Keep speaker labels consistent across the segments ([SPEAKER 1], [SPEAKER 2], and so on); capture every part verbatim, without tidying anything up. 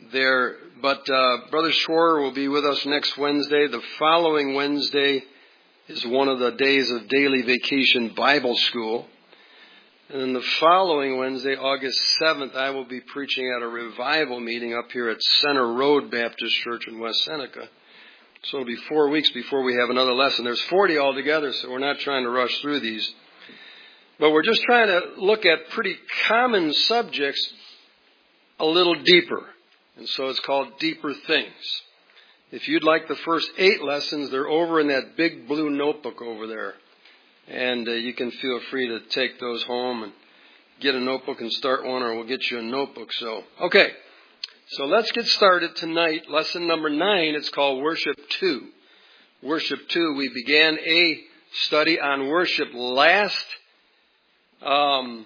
[SPEAKER 1] there. But uh, Brother Schroer will be with us next Wednesday. The following Wednesday is one of the days of daily vacation Bible school. And then the following Wednesday, August seventh, I will be preaching at a revival meeting up here at Center Road Baptist Church in West Seneca. So it'll be four weeks before we have another lesson. There's forty altogether, so we're not trying to rush through these. But we're just trying to look at pretty common subjects a little deeper. And so it's called Deeper Things. If you'd like the first eight lessons, they're over in that big blue notebook over there. And uh, you can feel free to take those home and get a notebook and start one, or we'll get you a notebook. So, okay. So let's get started tonight. Lesson number nine, it's called Worship two. Worship two. We began a study on worship last um,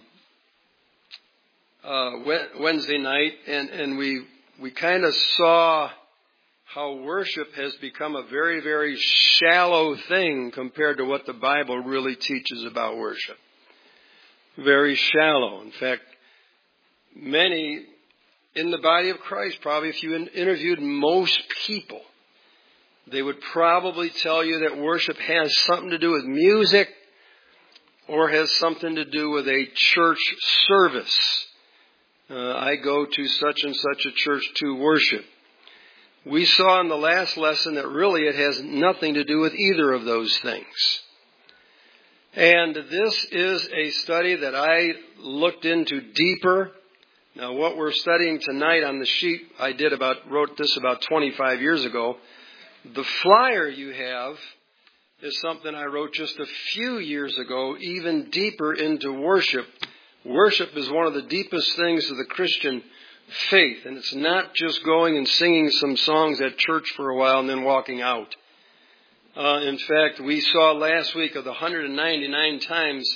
[SPEAKER 1] uh, Wednesday night, and, and we we kind of saw how worship has become a very, very shallow thing compared to what the Bible really teaches about worship. Very shallow. In fact, many in the body of Christ, probably if you interviewed most people, they would probably tell you that worship has something to do with music or has something to do with a church service. Uh, I go to such and such a church to worship. We saw in the last lesson that really it has nothing to do with either of those things. And this is a study that I looked into deeper. Now, what we're studying tonight on the sheet, I did about wrote this about twenty-five years ago. The flyer you have is something I wrote just a few years ago, even deeper into worship. Worship is one of the deepest things of the Christian faith, and it's not just going and singing some songs at church for a while and then walking out. Uh, in fact, we saw last week of the one hundred ninety-nine times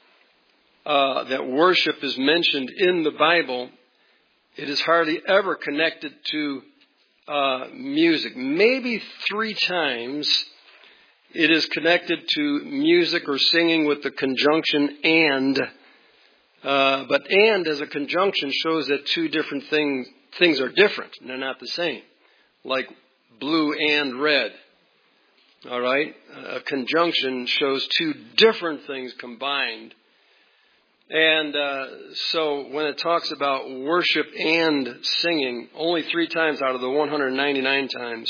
[SPEAKER 1] uh, that worship is mentioned in the Bible, it is hardly ever connected to uh, music. Maybe three times it is connected to music or singing with the conjunction and. Uh, but and as a conjunction shows that two different things things are different. And they're not the same. Like blue and red. All right? A conjunction shows two different things combined. And uh, so when it talks about worship and singing, only three times out of the one hundred ninety-nine times,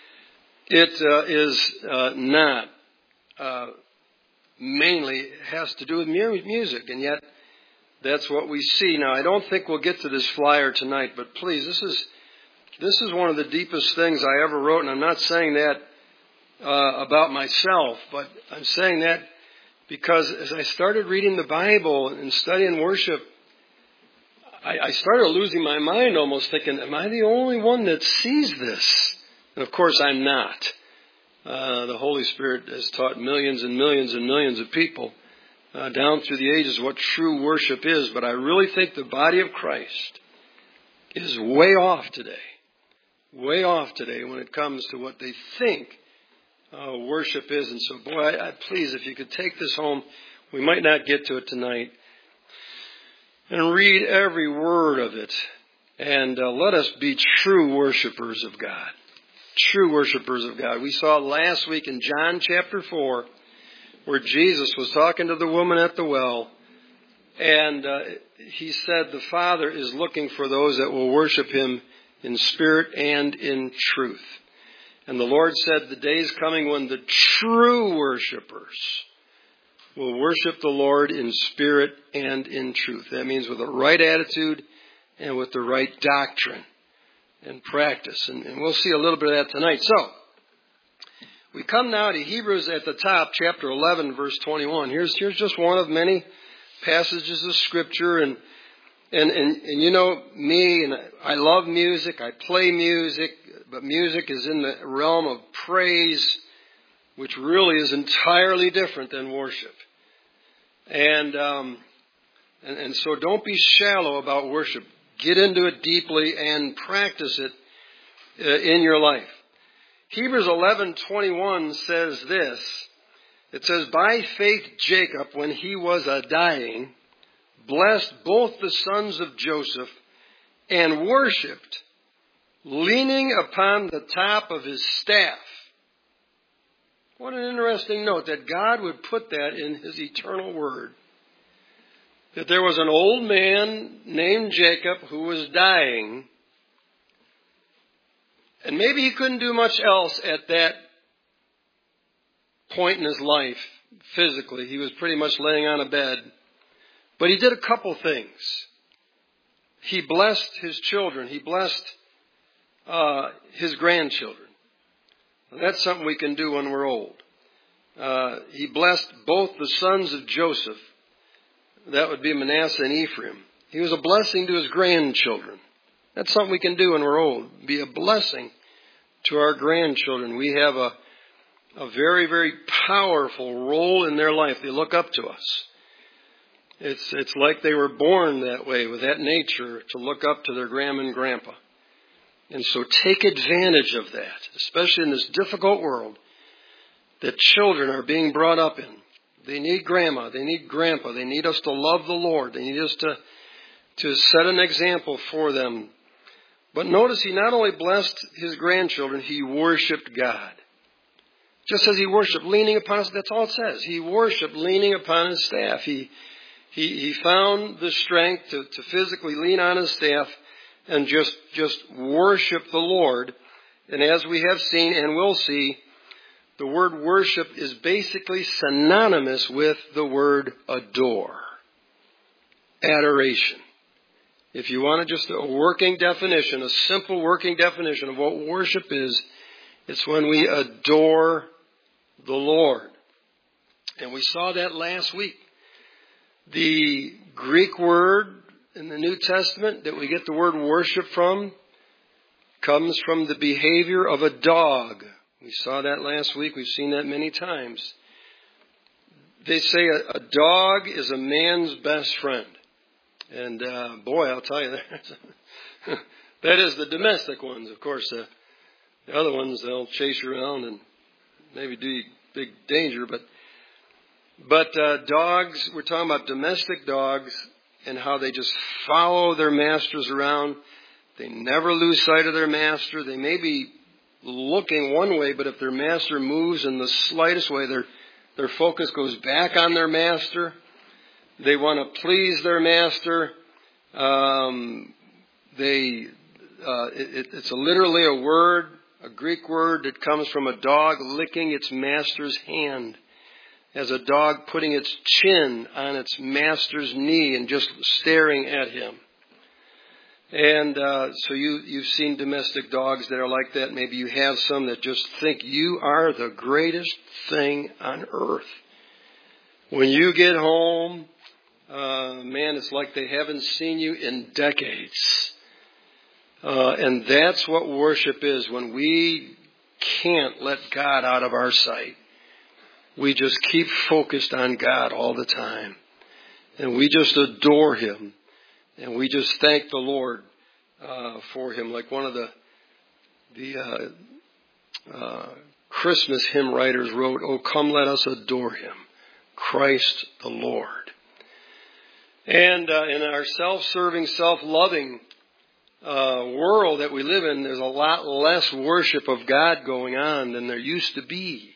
[SPEAKER 1] it uh, is uh, not uh, mainly has to do with music. And yet, that's what we see. Now, I don't think we'll get to this flyer tonight, but please, this is this is one of the deepest things I ever wrote, and I'm not saying that uh, about myself, but I'm saying that because as I started reading the Bible and studying worship, I, I started losing my mind almost thinking, am I the only one that sees this? And of course, I'm not. Uh, the Holy Spirit has taught millions and millions and millions of people Uh, down through the ages what true worship is. But I really think the body of Christ is way off today. Way off today when it comes to what they think uh, worship is. And so, boy, I, I, please, if you could take this home, we might not get to it tonight, and read every word of it. And uh, let us be true worshipers of God. True worshipers of God. We saw last week in John chapter four, where Jesus was talking to the woman at the well, and uh, he said the Father is looking for those that will worship him in spirit and in truth. And the Lord said the day is coming when the true worshipers will worship the Lord in spirit and in truth. That means with the right attitude and with the right doctrine and practice. And, and we'll see a little bit of that tonight. So, we come now to Hebrews at the top, chapter eleven, verse twenty-one. Here's here's just one of many passages of Scripture. And, and, and, and you know me, and I love music. I play music. But music is in the realm of praise, which really is entirely different than worship. And, um, and, and so don't be shallow about worship. Get into it deeply and practice it uh, in your life. Hebrews eleven twenty-one says this. It says, by faith Jacob, when he was a dying, blessed both the sons of Joseph and worshipped leaning upon the top of his staff. What an interesting note that God would put that in his eternal word. That there was an old man named Jacob who was dying, and maybe he couldn't do much else at that point in his life physically. He was pretty much laying on a bed. But he did a couple things. He blessed his children. He blessed uh, his grandchildren. And that's something we can do when we're old. Uh, he blessed both the sons of Joseph. That would be Manasseh and Ephraim. He was a blessing to his grandchildren. That's something we can do when we're old. Be a blessing to our grandchildren. We have a, a very, very powerful role in their life. They look up to us. It's, it's like they were born that way, with that nature, to look up to their grandma and grandpa. And so take advantage of that, especially in this difficult world that children are being brought up in. They need grandma. They need grandpa. They need us to love the Lord. They need us to, to set an example for them. But notice he not only blessed his grandchildren, he worshiped God. Just as he worshiped leaning upon his, that's all it says. He worshiped leaning upon his staff. He, he, he found the strength to, to physically lean on his staff and just, just worship the Lord. And as we have seen and will see, the word worship is basically synonymous with the word adore. Adoration. If you want to just a working definition, a simple working definition of what worship is, it's when we adore the Lord. And we saw that last week. The Greek word in the New Testament that we get the word worship from comes from the behavior of a dog. We saw that last week. We've seen that many times. They say a, a dog is a man's best friend. And uh, boy, I'll tell you, that, that is the domestic ones. Of course, uh, the other ones, they'll chase you around and maybe do you big danger. But but uh, dogs, we're talking about domestic dogs and how they just follow their masters around. They never lose sight of their master. They may be looking one way, but if their master moves in the slightest way, their their focus goes back on their master. They want to please their master. Um, they uh, it, it's a, literally a word, a Greek word that comes from a dog licking its master's hand, as a dog putting its chin on its master's knee and just staring at him. And uh, so you, you've seen domestic dogs that are like that. Maybe you have some that just think you are the greatest thing on earth. When you get home, uh, man, it's like they haven't seen you in decades. Uh, and that's what worship is. When we can't let God out of our sight, we just keep focused on God all the time. And we just adore Him. And we just thank the Lord uh, for Him. Like one of the the uh, uh, Christmas hymn writers wrote, "Oh, come let us adore Him, Christ the Lord." And uh, in our self-serving, self-loving uh, world that we live in, there's a lot less worship of God going on than there used to be.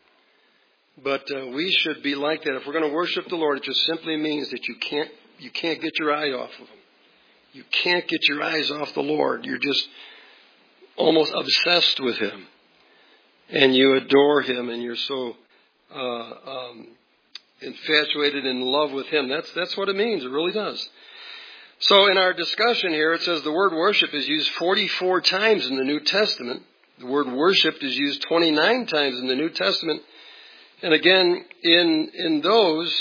[SPEAKER 1] But uh, we should be like that. If we're going to worship the Lord, it just simply means that you can't You can't get your eye off of Him. You can't get your eyes off the Lord. You're just almost obsessed with Him. And you adore Him, and you're so uh, um, infatuated in love with Him. That's that's what it means. It really does. So in our discussion here, it says the word worship is used forty-four times in the New Testament. The word worship is used twenty-nine times in the New Testament. And again, in in those...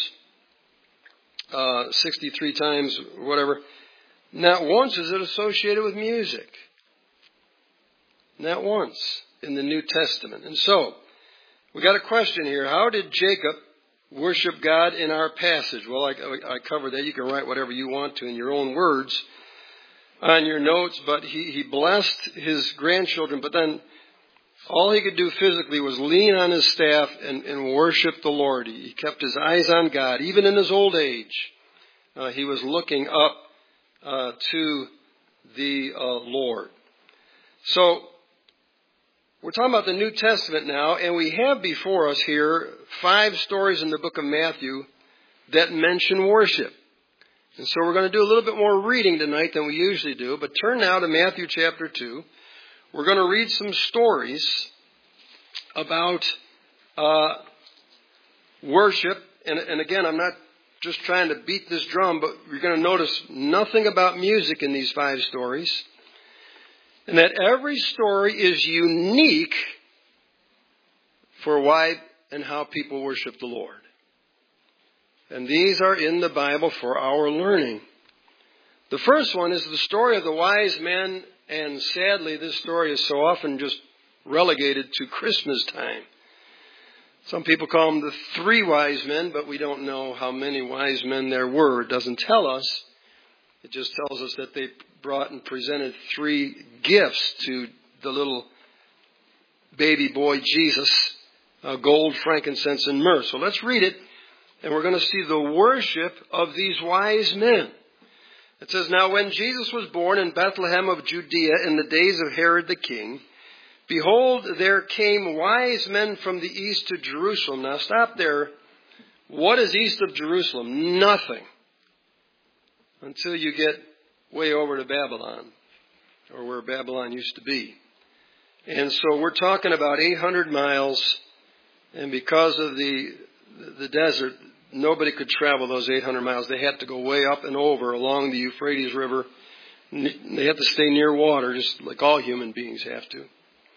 [SPEAKER 1] Uh, sixty-three times, whatever. Not once is it associated with music. Not once in the New Testament. And so, we got a question here. How did Jacob worship God in our passage? Well, I, I covered that. You can write whatever you want to in your own words on your notes. But he, he blessed his grandchildren. But then all he could do physically was lean on his staff and, and worship the Lord. He kept his eyes on God. Even in his old age, uh, he was looking up uh, to the uh, Lord. So, we're talking about the New Testament now, and we have before us here five stories in the book of Matthew that mention worship. And so we're going to do a little bit more reading tonight than we usually do, but turn now to Matthew chapter two. We're going to read some stories about uh, worship. And, and again, I'm not just trying to beat this drum, but you're going to notice nothing about music in these five stories. And that every story is unique for why and how people worship the Lord. And these are in the Bible for our learning. The first one is the story of the wise men, and sadly this story is so often just relegated to Christmas time. Some people call them the three wise men, but we don't know how many wise men there were. It doesn't tell us. It just tells us that they brought and presented three gifts to the little baby boy Jesus, uh, gold, frankincense, and myrrh. So let's read it, and we're going to see the worship of these wise men. It says, "Now when Jesus was born in Bethlehem of Judea in the days of Herod the king, behold, there came wise men from the east to Jerusalem." Now stop there. What is east of Jerusalem? Nothing. Until you get way over to Babylon, or where Babylon used to be. And so we're talking about eight hundred miles, and because of the the desert, nobody could travel those eight hundred miles. They had to go way up and over along the Euphrates River. They had to stay near water, just like all human beings have to.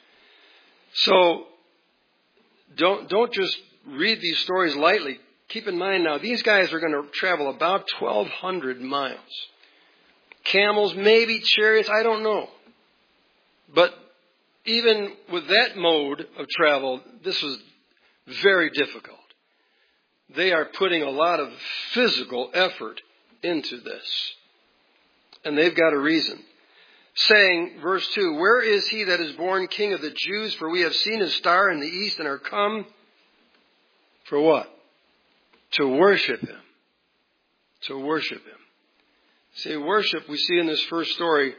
[SPEAKER 1] So don't don't just read these stories lightly. Keep in mind now, these guys are going to travel about twelve hundred miles. Camels, maybe chariots, I don't know. But even with that mode of travel, this was very difficult. They are putting a lot of physical effort into this. And they've got a reason. Saying, verse two, "Where is he that is born King of the Jews? For we have seen his star in the east and are come." For what? To worship him. To worship him. See, worship, we see in this first story,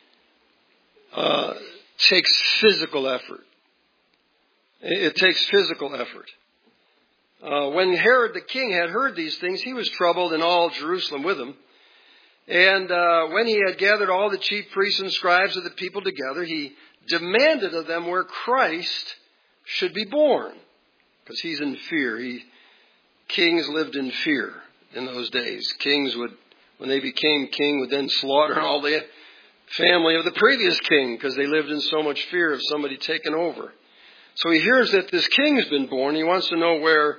[SPEAKER 1] uh, takes physical effort. It takes physical effort. Uh, when Herod the king had heard these things, he was troubled, and all Jerusalem with him. And uh, when he had gathered all the chief priests and scribes of the people together, he demanded of them where Christ should be born. Because he's in fear. He, kings lived in fear in those days. Kings would, when they became king, would then slaughter all the family of the previous king because they lived in so much fear of somebody taking over. So he hears that this king's been born. He wants to know where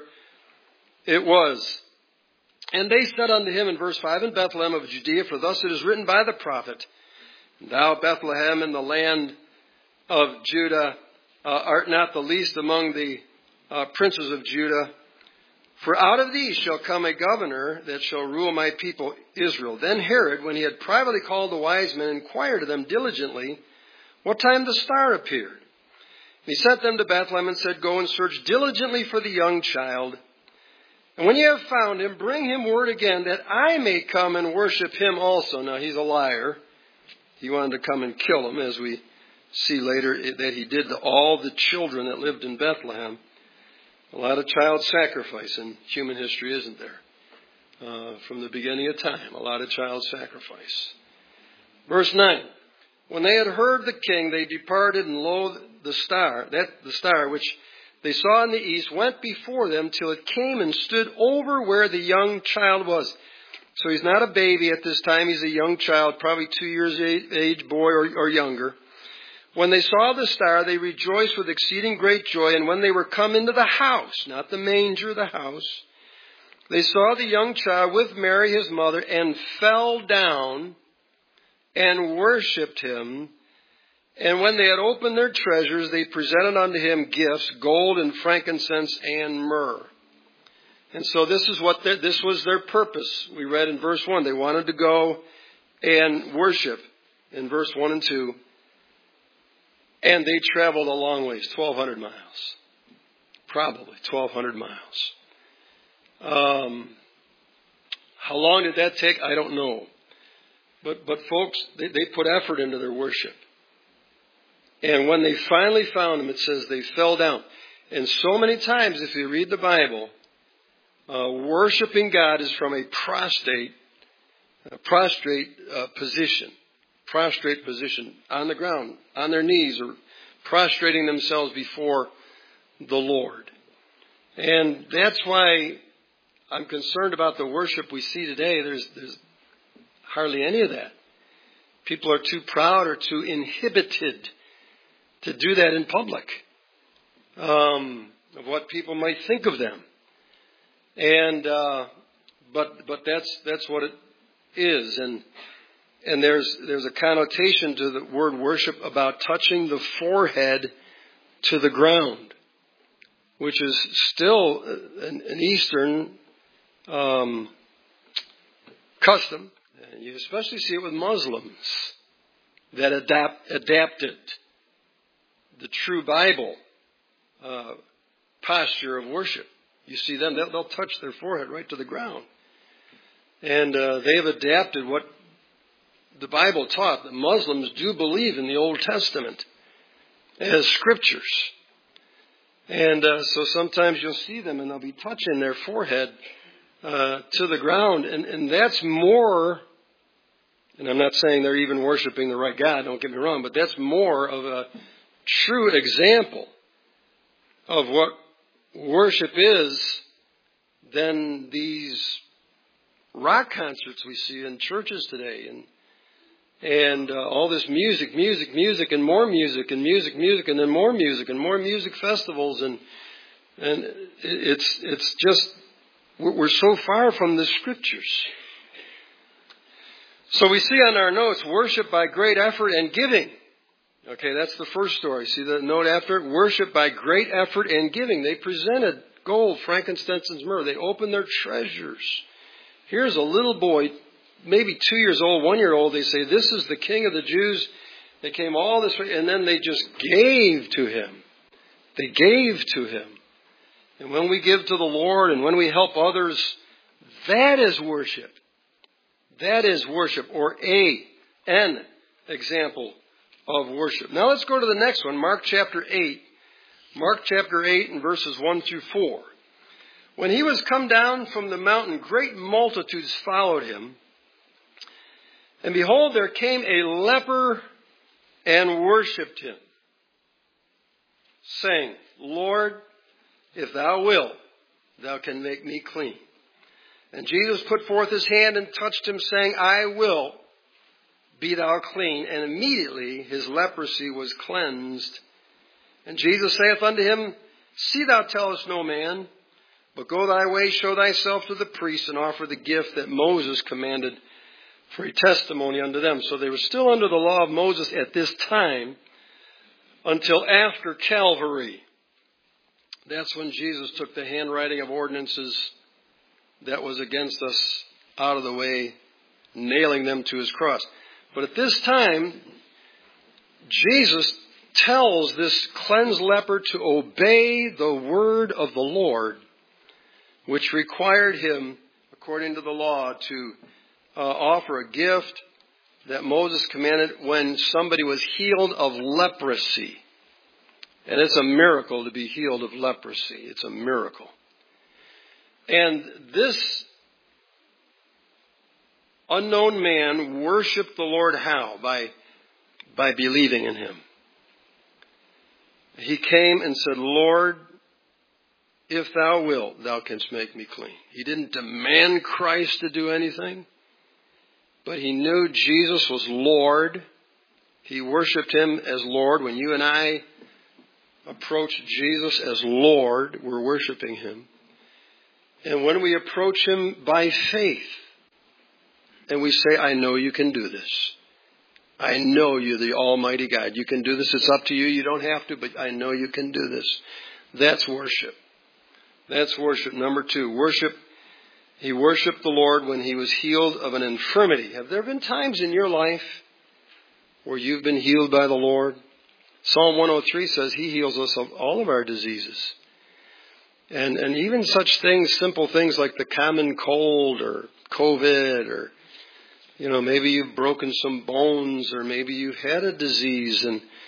[SPEAKER 1] it was. "And they said unto him," in verse five, "in Bethlehem of Judea, for thus it is written by the prophet, Thou, Bethlehem, in the land of Judah, uh, art not the least among the uh, princes of Judah. For out of these shall come a governor that shall rule my people Israel. Then Herod, when he had privately called the wise men, inquired of them diligently what time the star appeared. He sent them to Bethlehem and said, Go and search diligently for the young child. And when you have found him, bring him word again that I may come and worship him also." Now he's a liar. He wanted to come and kill him, as we see later that he did to all the children that lived in Bethlehem. A lot of child sacrifice in human history, isn't there? Uh, from the beginning of time, a lot of child sacrifice. Verse nine. "When they had heard the king, they departed, and lo, the star, that the star which they saw in the east, went before them till it came and stood over where the young child was." So he's not a baby at this time. He's a young child, probably two years age, boy or, or younger. "When they saw the star, they rejoiced with exceeding great joy. And when they were come into the house," not the manger, the house, "they saw the young child with Mary his mother, and fell down and worshipped him. And when they had opened their treasures, they presented unto him gifts, gold and frankincense and myrrh." And so this is what their, this was their purpose. We read in verse one. They wanted to go and worship in verse one and two. And they traveled a long ways, twelve hundred miles. Probably twelve hundred miles. Um, how long did that take? I don't know. But, but folks, they, they put effort into their worship. And when they finally found him, it says they fell down. And so many times, if you read the Bible, uh, worshiping God is from a prostrate, a prostrate uh, position, prostrate position on the ground, on their knees, or prostrating themselves before the Lord. And that's why I'm concerned about the worship we see today. There's, there's hardly any of that. People are too proud or too inhibited to do that in public, um, of what people might think of them. And uh, but but that's that's what it is. And and there's there's a connotation to the word worship about touching the forehead to the ground, which is still an, an Eastern um, custom. And you especially see it with Muslims that adapt adapted the true Bible uh, posture of worship. You see them, they'll, they'll touch their forehead right to the ground. And uh, they have adapted what the Bible taught. The Muslims do believe in the Old Testament as scriptures. And uh, so sometimes you'll see them and they'll be touching their forehead uh, to the ground. And, and that's more, and I'm not saying they're even worshiping the right God, don't get me wrong, but that's more of a true example of what worship is than these rock concerts we see in churches today, and and uh, all this music, music, music, and more music, and music, music, and then more music, and more music festivals, and and it's it's just we're so far from the scriptures. So we see on our notes, worship by great effort and giving. Okay, that's the first story. See the note after it? Worship by great effort and giving. They presented gold, frankincense, and myrrh. They opened their treasures. Here's a little boy, maybe two years old, one year old. They say, this is the King of the Jews. They came all this way, and then they just gave to him. They gave to him. And when we give to the Lord and when we help others, that is worship. That is worship, or a, an example of worship. Now let's go to the next one, Mark chapter eight. Mark chapter eight and verses one through four. When he was come down from the mountain, great multitudes followed him. And behold, there came a leper and worshipped him, saying, Lord, if thou wilt, thou can make me clean. And Jesus put forth his hand and touched him, saying, I will. Be thou clean. And immediately his leprosy was cleansed. And Jesus saith unto him, See thou tellest no man, but go thy way, show thyself to the priest, and offer the gift that Moses commanded for a testimony unto them. So they were still under the law of Moses at this time until after Calvary. That's when Jesus took the handwriting of ordinances that was against us out of the way, nailing them to his cross. But at this time, Jesus tells this cleansed leper to obey the word of the Lord, which required him, according to the law, to uh, offer a gift that Moses commanded when somebody was healed of leprosy. And it's a miracle to be healed of leprosy. It's a miracle. And this unknown man worshiped the Lord how? By, by believing in him. He came and said, Lord, if thou wilt, thou canst make me clean. He didn't demand Christ to do anything, but he knew Jesus was Lord. He worshiped him as Lord. When you and I approach Jesus as Lord, we're worshiping him. And when we approach him by faith, and we say, I know you can do this. I know you're the Almighty God. You can do this. It's up to you. You don't have to, but I know you can do this. That's worship. That's worship. Number two, worship. He worshiped the Lord when he was healed of an infirmity. Have there been times in your life where you've been healed by the Lord? Psalm one oh three says he heals us of all of our diseases. And and even such things, simple things like the common cold or COVID, or, you know, maybe you've broken some bones, or maybe you've had a disease. And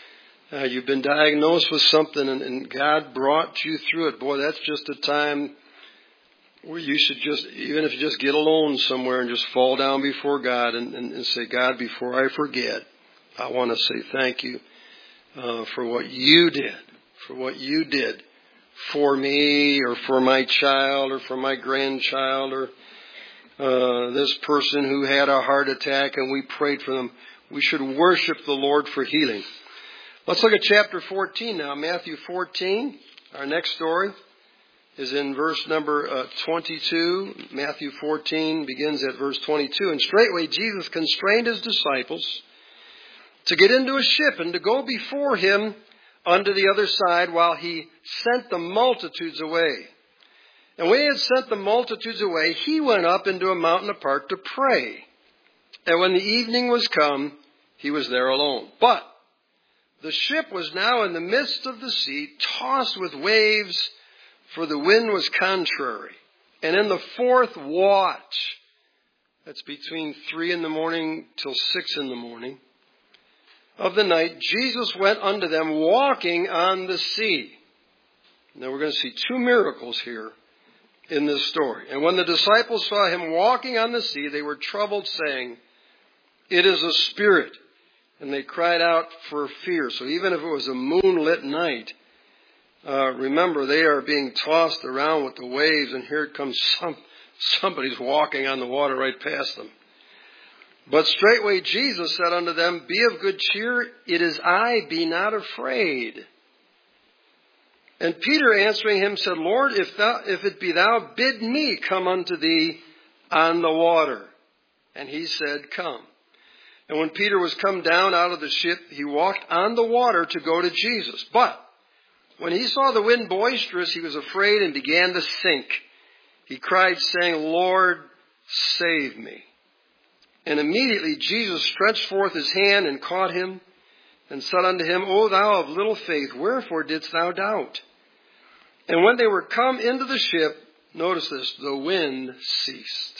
[SPEAKER 1] Uh, you've been diagnosed with something and, and God brought you through it. Boy, that's just a time where you should just, even if you just get alone somewhere and just fall down before God and, and, and say, God, before I forget, I want to say thank you uh, for what you did, for what you did for me or for my child or for my grandchild or uh, this person who had a heart attack and we prayed for them. We should worship the Lord for healing. Let's look at chapter fourteen now. Matthew fourteen, our next story, is in verse number uh, twenty-two. Matthew fourteen begins at verse twenty-two. And straightway Jesus constrained his disciples to get into a ship and to go before him unto the other side while he sent the multitudes away. And when he had sent the multitudes away, he went up into a mountain apart to pray. And when the evening was come, he was there alone. But the ship was now in the midst of the sea, tossed with waves, for the wind was contrary. And in the fourth watch, that's between three in the morning till six in the morning of the night, Jesus went unto them walking on the sea. Now we're going to see two miracles here in this story. And when the disciples saw him walking on the sea, they were troubled, saying, It is a spirit. And they cried out for fear. So even if it was a moonlit night, uh, remember they are being tossed around with the waves, and here it comes some, somebody's walking on the water right past them. But straightway Jesus said unto them, Be of good cheer, it is I, be not afraid. And Peter answering him said, Lord, if thou, if it be thou, bid me come unto thee on the water. And he said, Come. And when Peter was come down out of the ship, he walked on the water to go to Jesus. But when he saw the wind boisterous, he was afraid and began to sink. He cried, saying, Lord, save me. And immediately Jesus stretched forth his hand and caught him and said unto him, O thou of little faith, wherefore didst thou doubt? And when they were come into the ship, notice this, the wind ceased.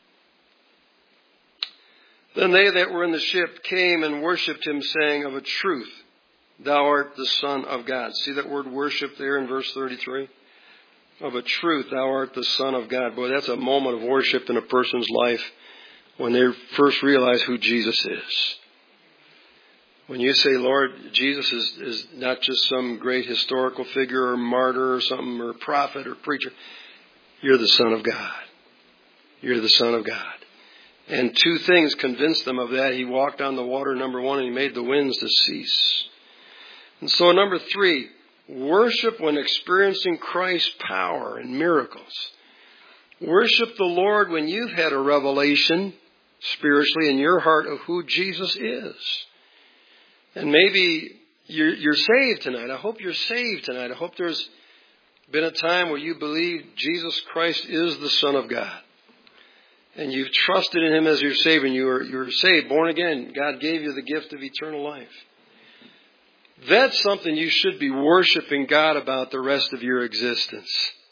[SPEAKER 1] Then they that were in the ship came and worshipped him, saying, Of a truth, thou art the Son of God. See that word worship there in verse thirty-three? Of a truth, thou art the Son of God. Boy, that's a moment of worship in a person's life when they first realize who Jesus is. When you say, Lord, Jesus is, is not just some great historical figure or martyr or something, or prophet or preacher. You're the Son of God. You're the Son of God. And two things convinced them of that. He walked on the water, number one, and he made the winds to cease. And so, number three, worship when experiencing Christ's power and miracles. Worship the Lord when you've had a revelation spiritually in your heart of who Jesus is. And maybe you're, you're saved tonight. I hope you're saved tonight. I hope there's been a time where you believe Jesus Christ is the Son of God. And you've trusted in him as your Savior, and you are, you're saved, born again. God gave you the gift of eternal life. That's something you should be worshiping God about the rest of your existence.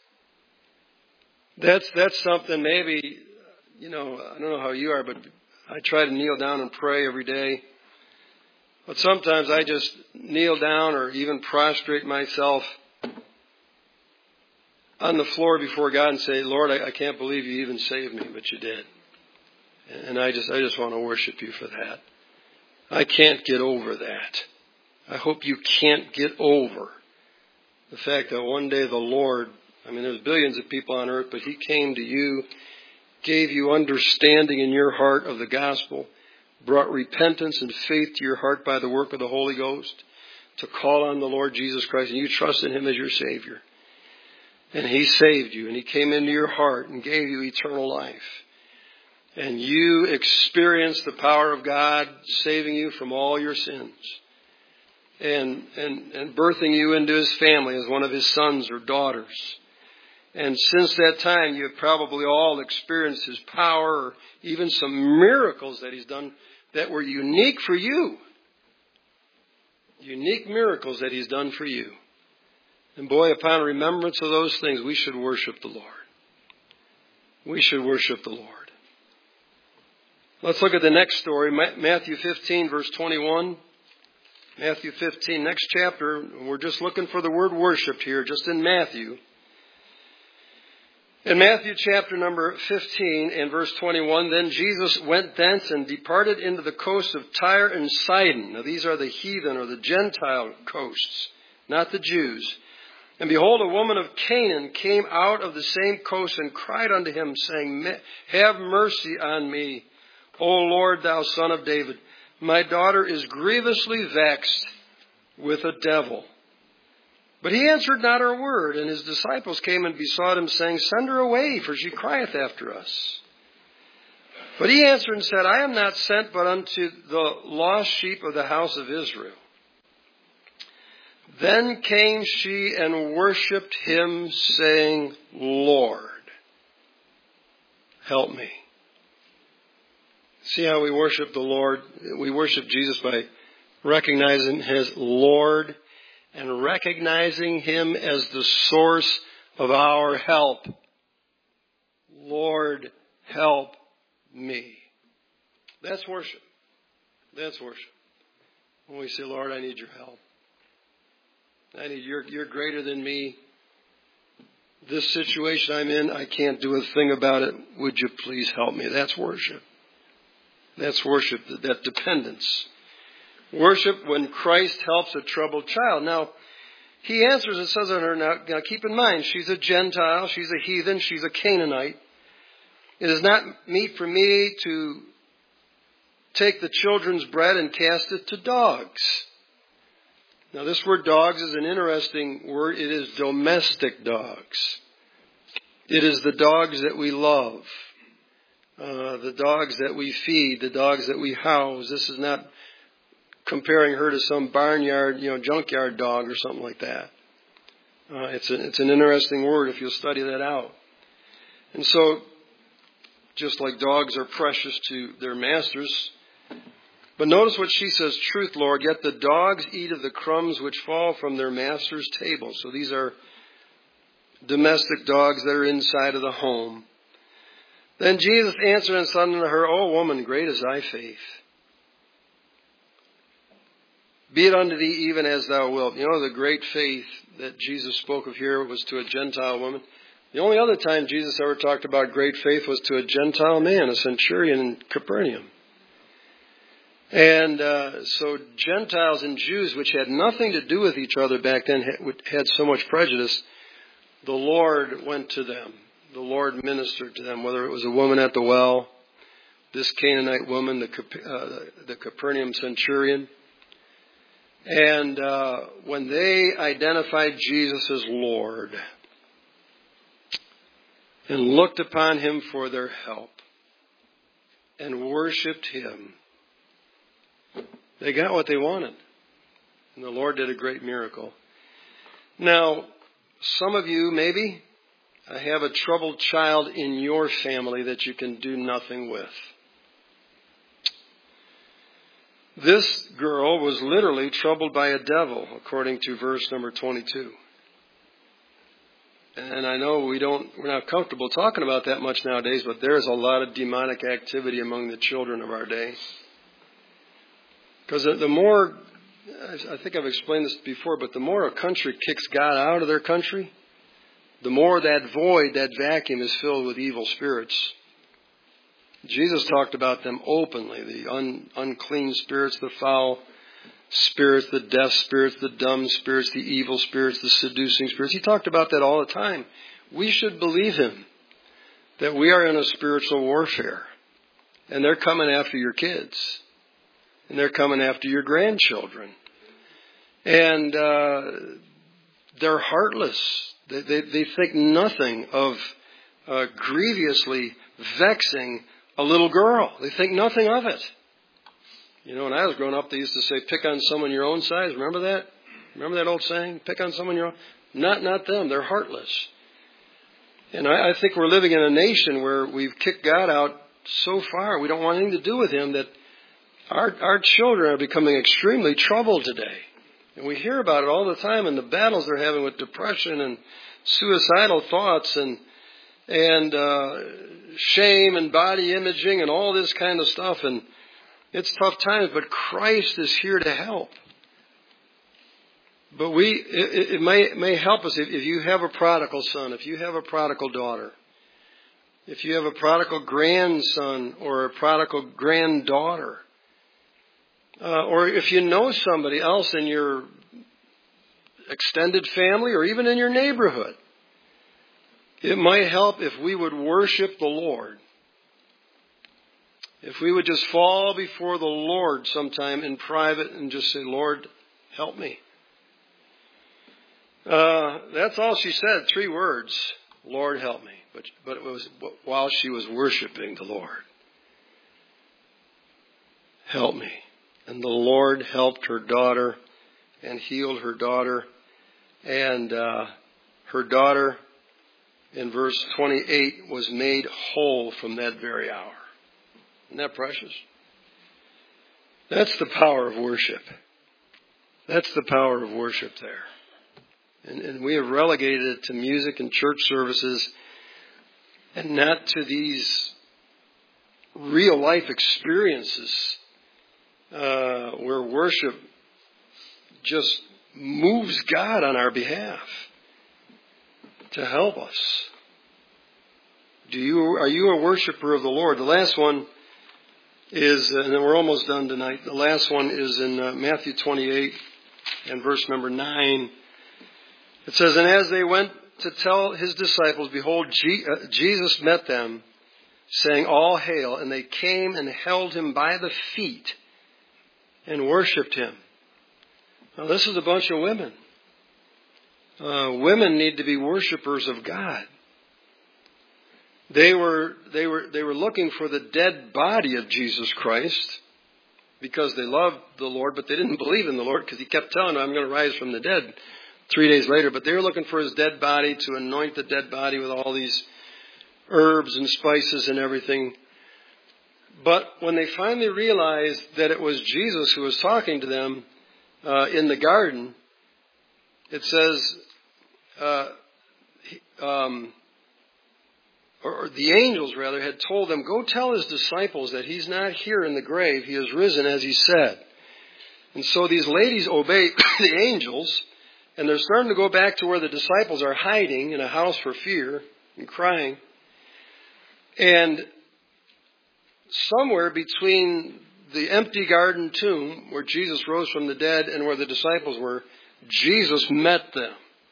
[SPEAKER 1] That's that's something maybe, you know, I don't know how you are, but I try to kneel down and pray every day. But sometimes I just kneel down or even prostrate myself on the floor before God and say, Lord, I, I can't believe you even saved me, but you did. And I just I just want to worship you for that. I can't get over that. I hope you can't get over the fact that one day the Lord, I mean, there's billions of people on earth, but he came to you, gave you understanding in your heart of the gospel, brought repentance and faith to your heart by the work of the Holy Ghost to call on the Lord Jesus Christ, and you trust in him as your Savior. And he saved you, and he came into your heart and gave you eternal life. And you experienced the power of God saving you from all your sins and, and, and birthing you into his family as one of his sons or daughters. And since that time, you have probably all experienced his power, or even some miracles that he's done that were unique for you. Unique miracles that he's done for you. And boy, upon remembrance of those things, we should worship the Lord. We should worship the Lord. Let's look at the next story, Matthew fifteen, verse twenty-one. Matthew fifteen, next chapter. We're just looking for the word worship here, just in Matthew. In Matthew chapter number fifteen and verse twenty-one, then Jesus went thence and departed into the coast of Tyre and Sidon. Now these are the heathen or the Gentile coasts, not the Jews. And behold, a woman of Canaan came out of the same coast and cried unto him, saying, have mercy on me, O Lord, thou son of David. My daughter is grievously vexed with a devil. But he answered not her word, and his disciples came and besought him, saying, send her away, for she crieth after us. But he answered and said, I am not sent but unto the lost sheep of the house of Israel. Then came she and worshipped him, saying, Lord, help me. See how we worship the Lord? We worship Jesus by recognizing Him as Lord and recognizing Him as the source of our help. Lord, help me. That's worship. That's worship. When we say, Lord, I need your help. I need you're, you're greater than me. This situation I'm in, I can't do a thing about it. Would you please help me? That's worship. That's worship, that dependence. Worship when Christ helps a troubled child. Now, he answers and says on her, now, now keep in mind, she's a Gentile, she's a heathen, she's a Canaanite. It is not meet for me to take the children's bread and cast it to dogs. Now, this word dogs is an interesting word. It is domestic dogs. It is the dogs that we love. Uh, the dogs that we feed, the dogs that we house. This is not comparing her to some barnyard, you know, junkyard dog or something like that. Uh, it's, a, it's an interesting word if you'll study that out. And so, just like dogs are precious to their masters. But notice what she says, truth, Lord, yet the dogs eat of the crumbs which fall from their master's table. So these are domestic dogs that are inside of the home. Then Jesus answered and said unto her, O woman, great is thy faith. Be it unto thee even as thou wilt. You know, the great faith that Jesus spoke of here was to a Gentile woman. The only other time Jesus ever talked about great faith was to a Gentile man, a centurion in Capernaum. And uh, so Gentiles and Jews, which had nothing to do with each other back then, had so much prejudice, the Lord went to them. The Lord ministered to them, whether it was a woman at the well, this Canaanite woman, the, uh, the Capernaum centurion. And uh, when they identified Jesus as Lord and looked upon Him for their help and worshipped Him, they got what they wanted. And the Lord did a great miracle. Now, some of you maybe have a troubled child in your family that you can do nothing with. This girl was literally troubled by a devil, according to verse number twenty-two. And I know we don't, we're not comfortable talking about that much nowadays, but there's a lot of demonic activity among the children of our day. Because the more, I think I've explained this before, but the more a country kicks God out of their country, the more that void, that vacuum is filled with evil spirits. Jesus talked about them openly, the un, unclean spirits, the foul spirits, the deaf spirits, the dumb spirits, the evil spirits, the seducing spirits. He talked about that all the time. We should believe Him that we are in a spiritual warfare. And they're coming after your kids. And they're coming after your grandchildren. And uh, they're heartless. They, they, they think nothing of uh, grievously vexing a little girl. They think nothing of it. You know, when I was growing up, they used to say, pick on someone your own size. Remember that? Remember that old saying? Pick on someone your own. Not, not them. They're heartless. And I, I think we're living in a nation where we've kicked God out so far. We don't want anything to do with Him that our, our children are becoming extremely troubled today. And we hear about it all the time in the battles they're having with depression and suicidal thoughts and and uh, shame and body imaging and all this kind of stuff. And it's tough times, but Christ is here to help. But we, it, it may, it may help us if, if you have a prodigal son, if you have a prodigal daughter, if you have a prodigal grandson or a prodigal granddaughter, uh, or if you know somebody else in your extended family or even in your neighborhood, it might help if we would worship the Lord. If we would just fall before the Lord sometime in private and just say, Lord, help me. Uh, that's all she said, three words, Lord, help me. But, but it was while she was worshiping the Lord. Help me. And the Lord helped her daughter and healed her daughter. And uh, her daughter, in verse twenty-eight, was made whole from that very hour. Isn't that precious? That's the power of worship. That's the power of worship there. And, and we have relegated it to music and church services and not to these real life experiences uh, where worship just moves God on our behalf to help us. Do you are you a worshiper of the Lord? The last one is, and we're almost done tonight, the last one is in uh, Matthew twenty-eight and verse number nine. It says, and as they went to tell his disciples, behold, G- uh, Jesus met them, saying, all hail. And they came and held him by the feet and worshipped him. Now, this is a bunch of women. Uh, women need to be worshipers of God. They were, they were, they were looking for the dead body of Jesus Christ because they loved the Lord, but they didn't believe in the Lord because he kept telling them, I'm going to rise from the dead three days later. But they were looking for his dead body to anoint the dead body with all these herbs and spices and everything. But when they finally realized that it was Jesus who was talking to them uh, in the garden, it says, uh, um, or the angels rather, had told them, go tell his disciples that he's not here in the grave. He has risen as he said. And so these ladies obey the angels, and they're starting to go back to where the disciples are hiding in a house for fear and crying. And somewhere between the empty garden tomb where Jesus rose from the dead and where the disciples were, Jesus met them.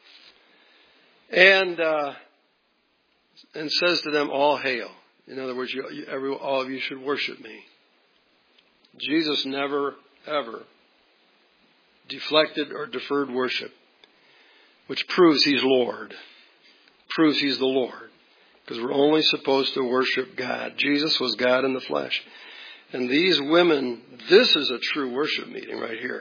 [SPEAKER 1] And uh, and says to them, all hail. In other words, you, every, all of you should worship me. Jesus never, ever deflected or deferred worship, which proves he's Lord. Proves he's the Lord. Because we're only supposed to worship God. Jesus was God in the flesh. And these women, this is a true worship meeting right here.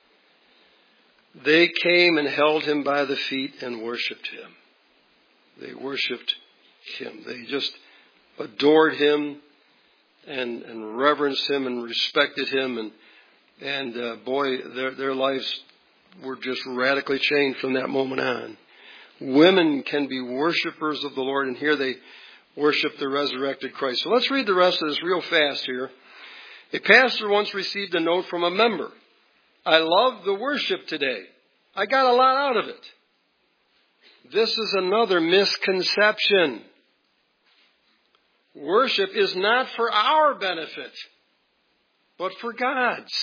[SPEAKER 1] They came and held him by the feet and worshipped him. They worshipped him. They just adored him and, and reverenced him and respected him. And, and uh, boy, their, their lives were just radically changed from that moment on. Women can be worshipers of the Lord, and here they worship the resurrected Christ. So let's read the rest of this real fast here. A pastor once received a note from a member. I love the worship today. I got a lot out of it. This is another misconception. Worship is not for our benefit, but for God's.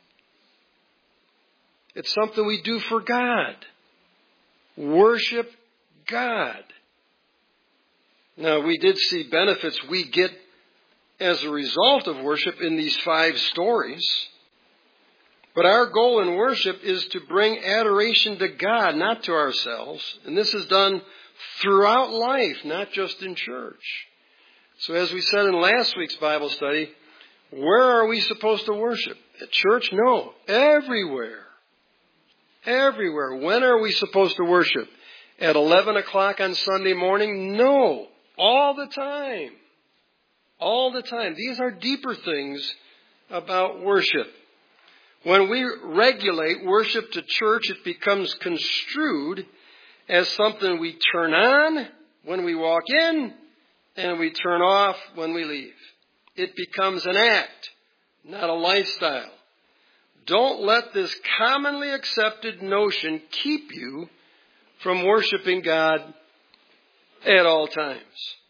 [SPEAKER 1] It's something we do for God. Worship God. Now, we did see benefits we get as a result of worship in these five stories. But our goal in worship is to bring adoration to God, not to ourselves. And this is done throughout life, not just in church. So as we said in last week's Bible study, where are we supposed to worship? At church? No. Everywhere. Everywhere. When are we supposed to worship? At eleven o'clock on Sunday morning? No. All the time. All the time. These are deeper things about worship. When we regulate worship to church, it becomes construed as something we turn on when we walk in and we turn off when we leave. It becomes an act, not a lifestyle. don't let this commonly accepted notion keep you from worshiping God at all times.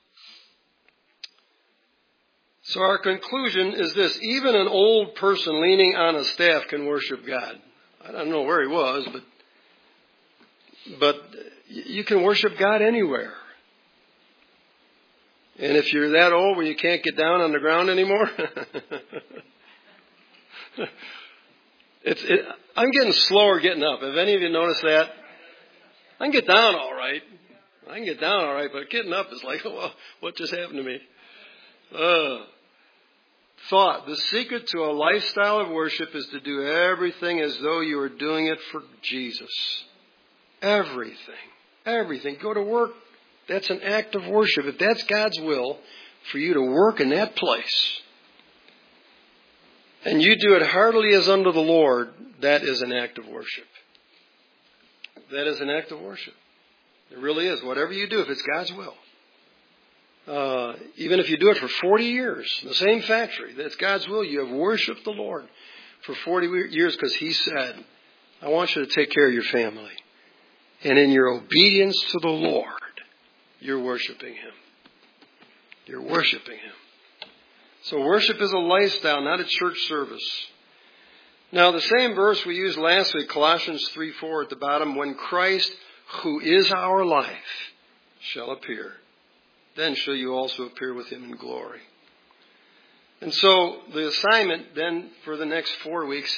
[SPEAKER 1] So our conclusion is this: even an old person leaning on a staff can worship God. I don't know where he was, but but you can worship God anywhere. And if you're that old where you can't get down on the ground anymore, it's it, I'm getting slower getting up. Have any of you noticed that? I can get down all right. I can get down all right, but getting up is like, well, what just happened to me? Uh, thought. The secret to a lifestyle of worship is to do everything as though you were doing it for Jesus. Everything. Everything. Go to work. That's an act of worship. If that's God's will for you to work in that place, and you do it heartily as unto the Lord, that is an act of worship. That is an act of worship. It really is. Whatever you do, if it's God's will. Uh, even if you do it for forty years, the same factory, that's God's will. You have worshiped the Lord for forty years because He said, I want you to take care of your family. And in your obedience to the Lord, you're worshiping Him. You're worshiping Him. So worship is a lifestyle, not a church service. Now the same verse we used last week, Colossians three four at the bottom, when Christ, who is our life, shall appear, then shall you also appear with Him in glory. And so the assignment then for the next four weeks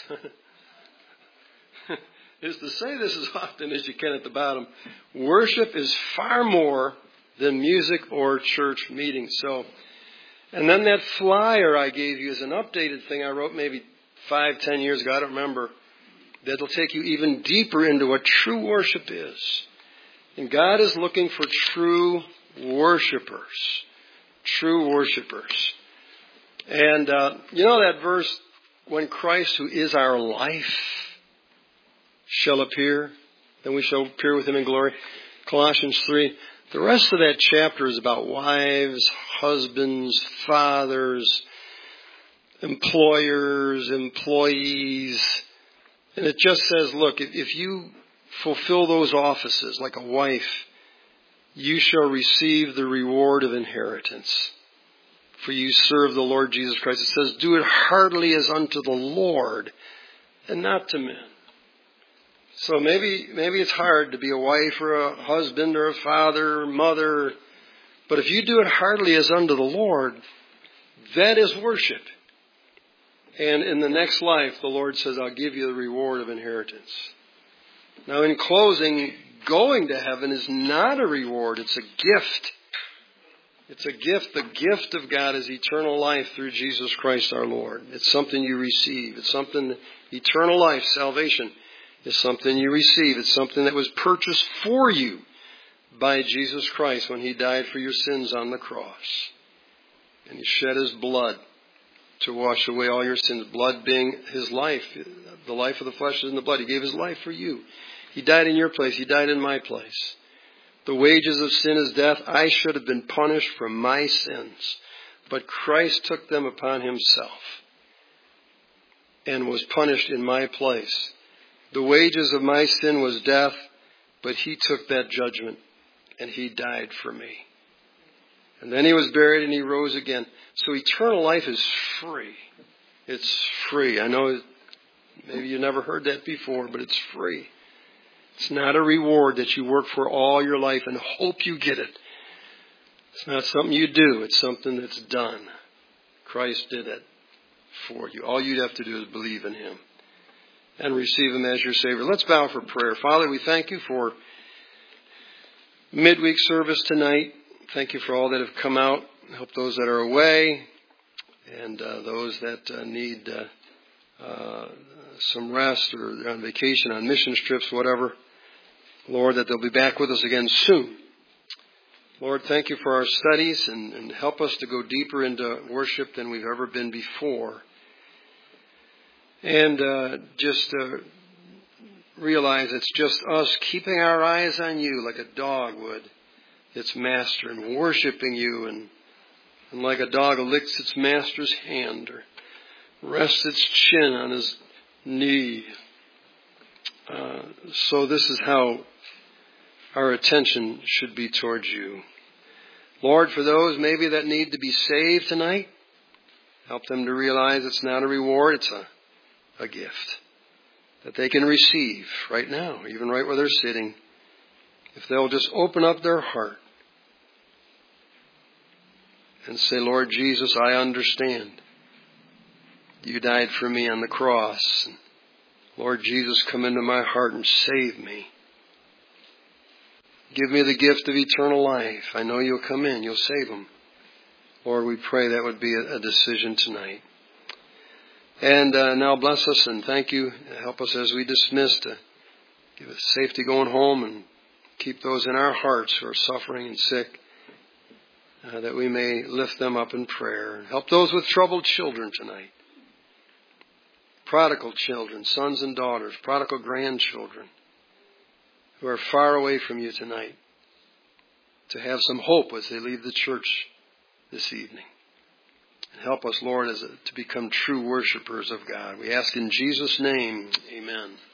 [SPEAKER 1] is to say this as often as you can at the bottom. Worship is far more than music or church meetings. So, and then that flyer I gave you is an updated thing I wrote maybe five, ten years ago. I don't remember. That'll take you even deeper into what true worship is. And God is looking for true worshipers. True worshipers. And uh, you know that verse, when Christ, who is our life, shall appear, then we shall appear with Him in glory. Colossians three. The rest of that chapter is about wives, husbands, fathers, employers, employees. And it just says, look, if, if you fulfill those offices like a wife, you shall receive the reward of inheritance. For you serve the Lord Jesus Christ. It says, do it heartily as unto the Lord and not to men. So maybe maybe it's hard to be a wife or a husband or a father or mother. But if you do it heartily as unto the Lord, that is worship. And in the next life, the Lord says, I'll give you the reward of inheritance. Now in closing, going to heaven is not a reward. It's a gift. It's a gift. The gift of God is eternal life through Jesus Christ our Lord. It's something you receive. It's something, eternal life, salvation, is something you receive. It's something that was purchased for you by Jesus Christ when He died for your sins on the cross. And He shed His blood to wash away all your sins. Blood being His life. The life of the flesh is in the blood. He gave His life for you. He died in your place. He died in my place. The wages of sin is death. I should have been punished for my sins. But Christ took them upon Himself and was punished in my place. The wages of my sin was death, but He took that judgment and He died for me. And then He was buried and He rose again. So eternal life is free. It's free. I know maybe you never heard that before, but it's free. It's not a reward that you work for all your life and hope you get it. It's not something you do. It's something that's done. Christ did it for you. All you'd have to do is believe in Him and receive Him as your Savior. Let's bow for prayer. Father, we thank You for midweek service tonight. Thank You for all that have come out. Help those that are away and uh, those that uh, need uh, uh, some rest or they're on vacation, on mission trips, whatever. Lord, that they'll be back with us again soon. Lord, thank You for our studies and, and help us to go deeper into worship than we've ever been before. And uh, just uh, realize it's just us keeping our eyes on You like a dog would its master and worshiping You. And, and like a dog licks its master's hand or rests its chin on his knee. Uh, so this is how our attention should be towards you. Lord, for those maybe that need to be saved tonight, help them to realize it's not a reward, it's a, a gift that they can receive right now, even right where they're sitting. If they'll just open up their heart and say, Lord Jesus, I understand. You died for me on the cross. Lord Jesus, come into my heart and save me. Give me the gift of eternal life. I know you'll come in. You'll save them. Lord, we pray that would be a, a decision tonight. And uh, now bless us and thank you. Help us as we dismiss to give us safety going home and keep those in our hearts who are suffering and sick, uh, that we may lift them up in prayer. Help those with troubled children tonight. Prodigal children, sons and daughters, prodigal grandchildren who are far away from you tonight, to have some hope as they leave the church this evening. And help us, Lord, as a, to become true worshipers of God. We ask in Jesus' name, amen.